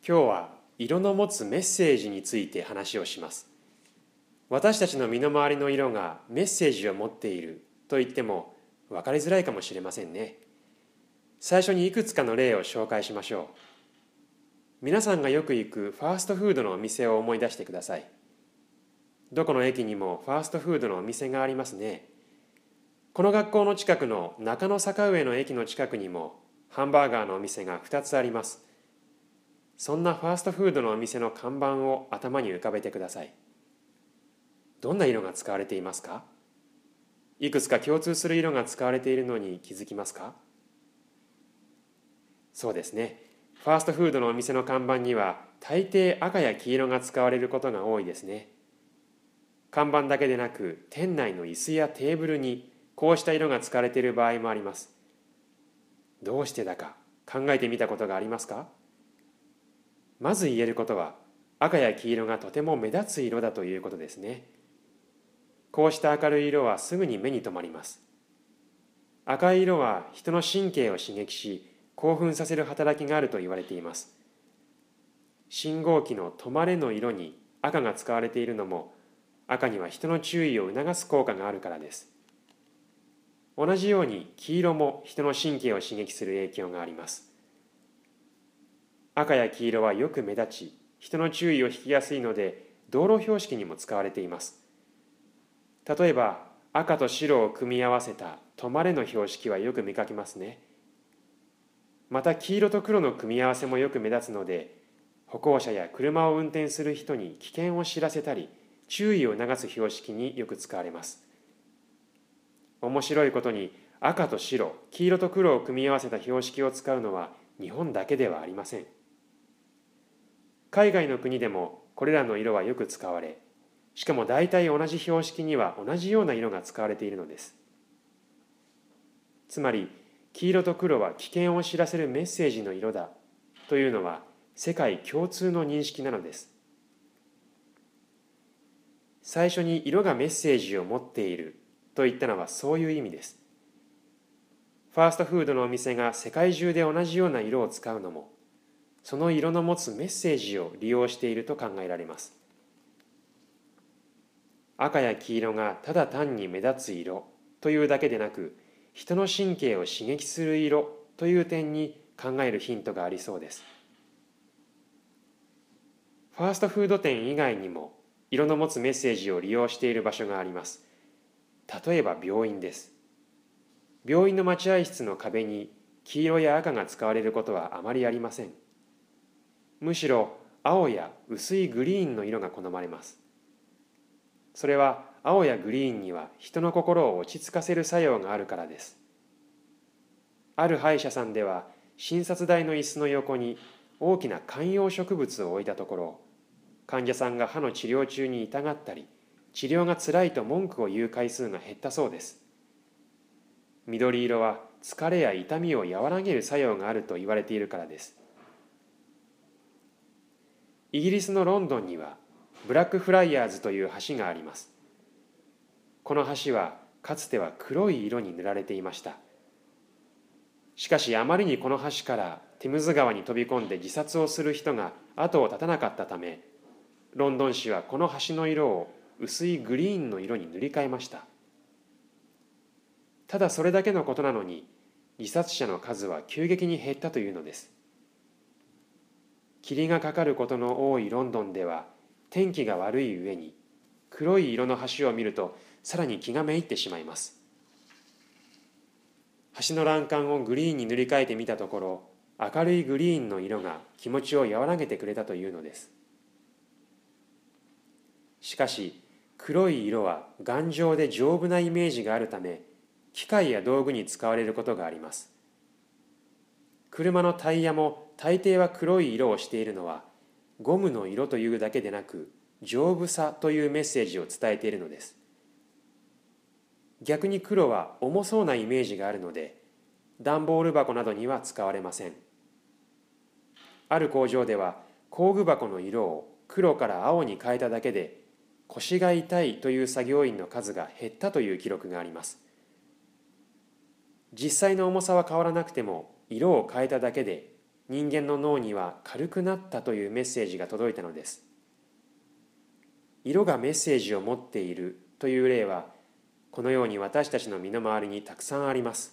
今日は色の持つメッセージについて話をします。私たちの身の回りの色がメッセージを持っていると言っても分かりづらいかもしれませんね。最初にいくつかの例を紹介しましょう。皆さんがよく行くファーストフードのお店を思い出してください。どこの駅にもファーストフードのお店がありますね。この学校の近くの中野坂上の駅の近くにもハンバーガーのお店が2つあります。そんなファーストフードのお店の看板を頭に浮かべてください。どんな色が使われていますか？いくつか共通する色が使われているのに気づきますか？そうですね。ファーストフードのお店の看板には大抵赤や黄色が使われることが多いですね。看板だけでなく店内の椅子やテーブルにこうした色が使われている場合もあります。どうしてだか考えてみたことがありますか？まず言えることは赤や黄色がとても目立つ色だということですね。こうした明るい色はすぐに目に留まります。赤い色は人の神経を刺激し興奮させる働きがあると言われています。信号機の止まれの色に赤が使われているのも赤には人の注意を促す効果があるからです。同じように黄色も人の神経を刺激する影響があります。赤や黄色はよく目立ち、人の注意を引きやすいので、道路標識にも使われています。例えば、赤と白を組み合わせた止まれの標識はよく見かけますね。また、黄色と黒の組み合わせもよく目立つので、歩行者や車を運転する人に危険を知らせたり、注意を促す標識によく使われます。面白いことに、赤と白、黄色と黒を組み合わせた標識を使うのは日本だけではありません。海外の国でもこれらの色はよく使われ、しかも大体同じ標識には同じような色が使われているのです。つまり、黄色と黒は危険を知らせるメッセージの色だというのは世界共通の認識なのです。最初に色がメッセージを持っていると言ったのはそういう意味です。ファーストフードのお店が世界中で同じような色を使うのも、その色の持つメッセージを利用していると考えられます。赤や黄色がただ単に目立つ色というだけでなく、人の神経を刺激する色という点に考えるヒントがありそうです。ファーストフード店以外にも色の持つメッセージを利用している場所があります。例えば病院です。病院の待合室の壁に黄色や赤が使われることはあまりありません。むしろ青や薄いグリーンの色が好まれます。それは青やグリーンには人の心を落ち着かせる作用があるからです。ある歯医者さんでは診察台の椅子の横に大きな観葉植物を置いたところ、患者さんが歯の治療中に痛がったり、治療がつらいと文句を言う回数が減ったそうです。緑色は疲れや痛みを和らげる作用があると言われているからです。イギリスのロンドンにはブラックフライヤーズという橋があります。この橋はかつては黒い色に塗られていました。しかしあまりにこの橋からテムズ川に飛び込んで自殺をする人が後を絶たなかったため、ロンドン市はこの橋の色を薄いグリーンの色に塗り替えました。ただそれだけのことなのに、自殺者の数は急激に減ったというのです。霧がかかることの多いロンドンでは、天気が悪い上に、黒い色の橋を見ると、さらに気がめいってしまいます。橋の欄干をグリーンに塗り替えてみたところ、明るいグリーンの色が気持ちを和らげてくれたというのです。しかし、黒い色は頑丈で丈夫なイメージがあるため、機械や道具に使われることがあります。車のタイヤも大抵は黒い色をしているのは、ゴムの色というだけでなく、丈夫さというメッセージを伝えているのです。逆に黒は重そうなイメージがあるので、段ボール箱などには使われません。ある工場では、工具箱の色を黒から青に変えただけで、腰が痛いという作業員の数が減ったという記録があります。実際の重さは変わらなくても、色を変えただけで人間の脳には軽くなったというメッセージが届いたのです。色がメッセージを持っているという例は、このように私たちの身の回りにたくさんあります。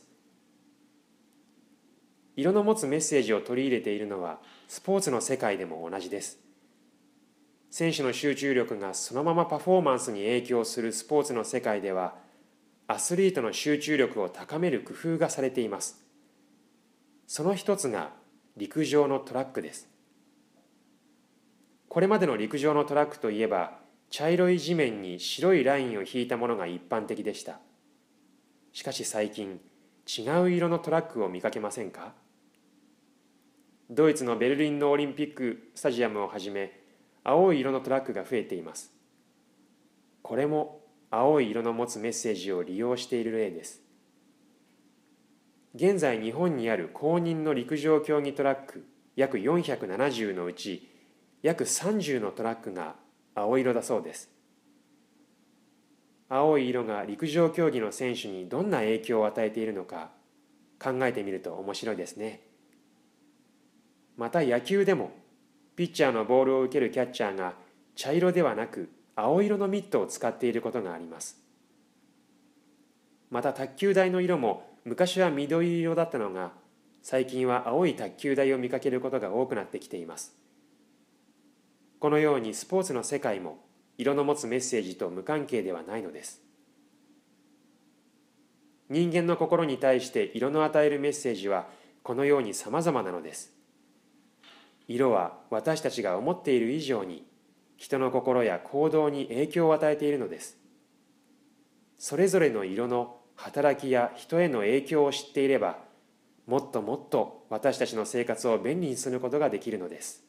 色の持つメッセージを取り入れているのはスポーツの世界でも同じです。選手の集中力がそのままパフォーマンスに影響するスポーツの世界では、アスリートの集中力を高める工夫がされています。その一つが陸上のトラックです。これまでの陸上のトラックといえば、茶色い地面に白いラインを引いたものが一般的でした。しかし最近、違う色のトラックを見かけませんか？ドイツのベルリンのオリンピックスタジアムをはじめ、青い色のトラックが増えています。これも青い色の持つメッセージを利用している例です。現在日本にある公認の陸上競技トラック約470のうち、約30のトラックが青色だそうです。青い色が陸上競技の選手にどんな影響を与えているのか考えてみると面白いですね。また野球でも、ピッチャーのボールを受けるキャッチャーが茶色ではなく青色のミットを使っていることがあります。また卓球台の色も昔は緑色だったのが、最近は青い卓球台を見かけることが多くなってきています。このようにスポーツの世界も色の持つメッセージと無関係ではないのです。人間の心に対して色の与えるメッセージはこのように様々なのです。色は私たちが思っている以上に人の心や行動に影響を与えているのです。それぞれの色の働きや人への影響を知っていれば、もっともっと私たちの生活を便利にすることができるのです。